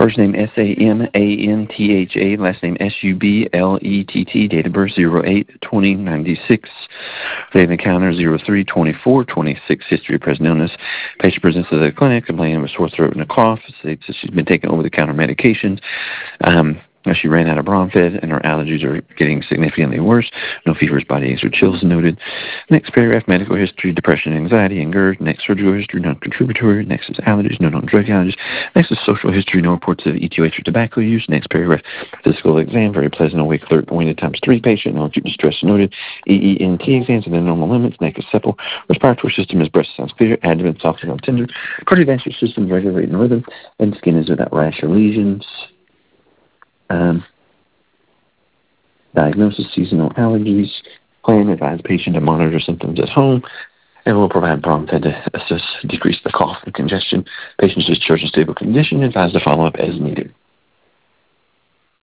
First name Samantha, last name Sublett, date of birth 08/2096, date of encounter 03/24/26, history of present illness. Patient presents to the clinic complaining of a sore throat and a cough. States that she's been taking over-the-counter medications. She ran out of Bromfed, and her allergies are getting significantly worse. No fevers, body aches, or chills noted. Next paragraph, medical history, depression, anxiety, and GERD. Next, surgical history, non-contributory. Next is allergies, no known drug allergies. Next is social history, no reports of ETH or tobacco use. Next paragraph, physical exam, very pleasant, awake, alert, pointed, ×3 patient, no acute distress noted. EENT exams and the normal limits. Neck is supple. Respiratory system is breast sounds clear. Abdomen soft and tender. Cardiovascular system regular in rhythm. And skin is without rash or lesions. Diagnosis, seasonal allergies. Plan, advise patient to monitor symptoms at home, and will provide Bromfed to assist, decrease the cough and congestion. Patient's discharge in stable condition, advise to follow up as needed.